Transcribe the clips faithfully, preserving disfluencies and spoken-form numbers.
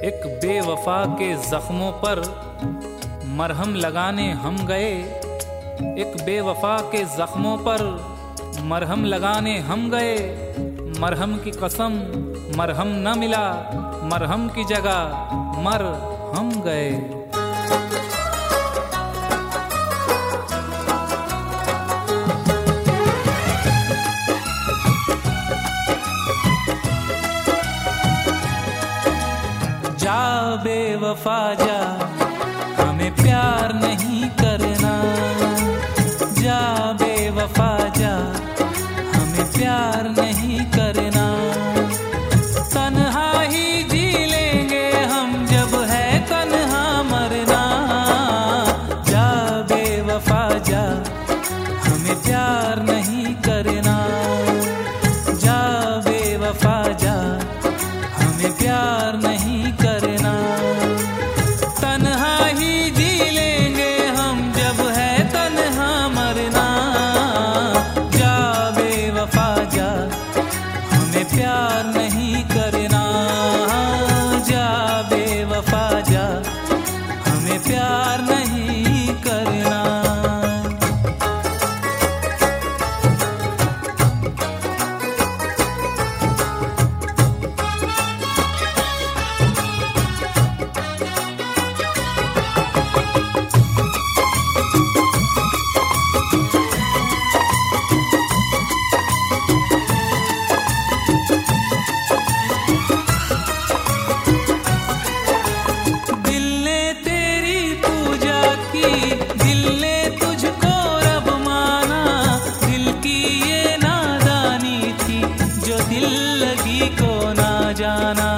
एक बेवफा के जख्मों पर मरहम लगाने हम गए, एक बेवफा के जख्मों पर मरहम लगाने हम गए। मरहम की कसम मरहम न मिला, मरहम की जगह मर हम गए। जा बेवफा जा, हमें प्यार नहीं करना। जा बेवफा जा, हमें प्यार नहीं करना। तन्हा ही जी लेंगे हम, जब है तन्हा मरना। जा बेवफा जा, हमें प्यार नहीं करना। जा बेवफा जा, हमें प्यार नहीं करना। तन्हा ही जी लेंगे हम, जब है तन्हा मरना। जा बेवफा जा, हमें प्यार नहीं करना। जा बेवफा जा, हमें प्यार नहीं करना। को ना जाना।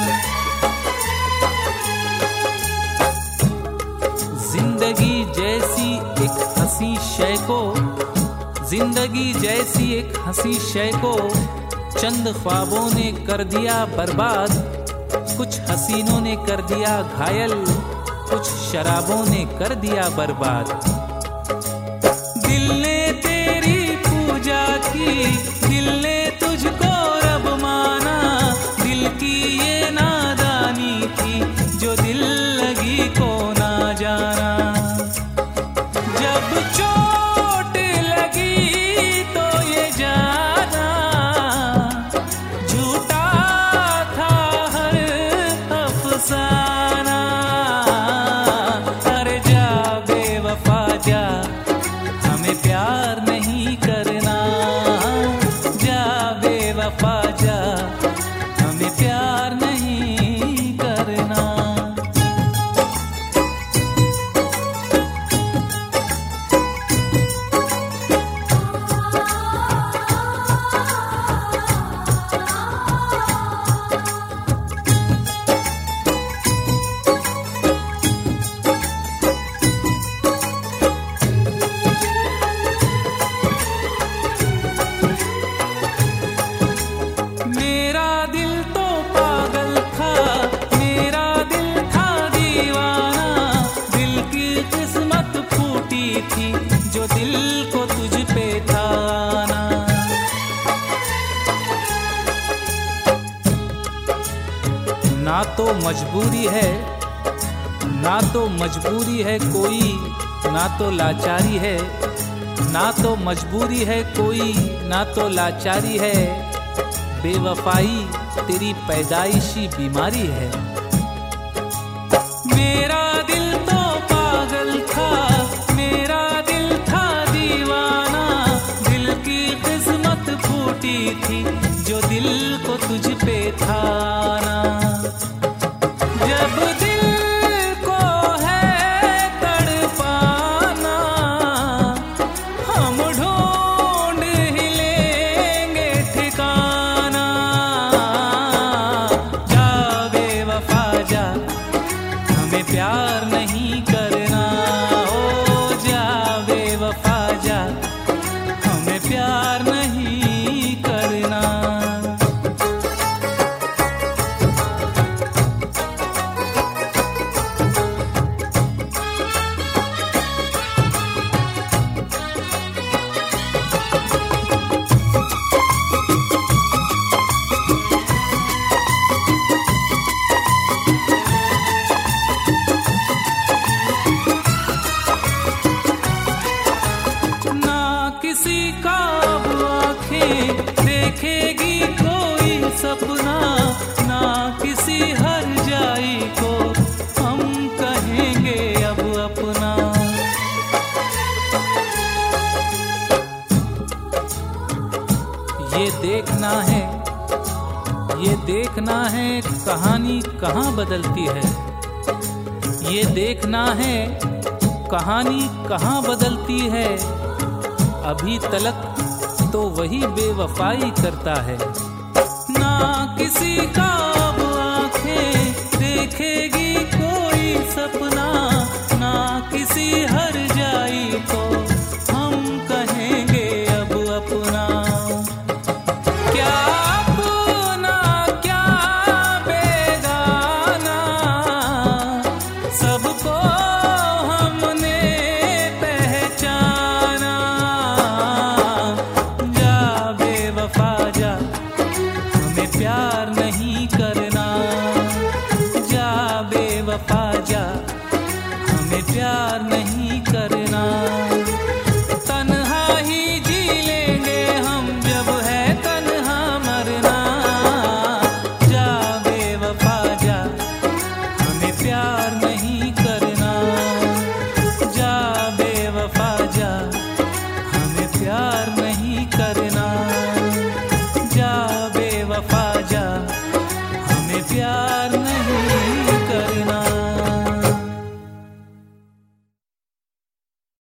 जिंदगी जैसी एक हंसी शय को, जिंदगी जैसी एक हंसी शय को चंद ख्वाबों ने कर दिया बर्बाद। कुछ हसीनों ने कर दिया घायल, कुछ शराबों ने कर दिया बर्बाद। दिल ने तेरी पूजा की, दिल ने तुझको रब माना। दिल की ये नादानी थी, जो दिल लगी को ना जाना। जब चोट लगी तो ये जाना, झूठा था हर अफसाना। अरे जा बेवफा जा, हमें प्यार नहीं करना। जा बेवफा जा, हमें प्यार नहीं करना। मेरा दिल तो पागल था, मेरा दिल था दीवाना। दिल की किस्मत फूटी थी, जो दिल को तुझ पे था आना। ना तो मजबूरी है, ना तो मजबूरी है कोई, ना तो लाचारी है। ना तो मजबूरी है कोई, ना तो लाचारी है। बेवफाई तेरी पैदाइशी बीमारी है। मेरा दिल तो पागल था, मेरा दिल था दीवाना। दिल की किस्मत फूटी थी, जो दिल को तुझ पे था आना। जब दिल को है तड़पाना, हम ढूंढ ही लेंगे ठिकाना। जा बेवफा जा, हमें प्यार नहीं करना। ओ जा बेवफा जा, हमें प्यार नहीं करना। देखेगी कोई सपना, ना किसी हर जाई को हम कहेंगे अब अपना। ये देखना है, ये देखना है कहानी कहाँ बदलती है। ये देखना है कहानी कहाँ बदलती है। अभी तलक तो वही बेवफाई करता है। ना किसी का अब आंखें देखेगी कोई सपना, ना किसी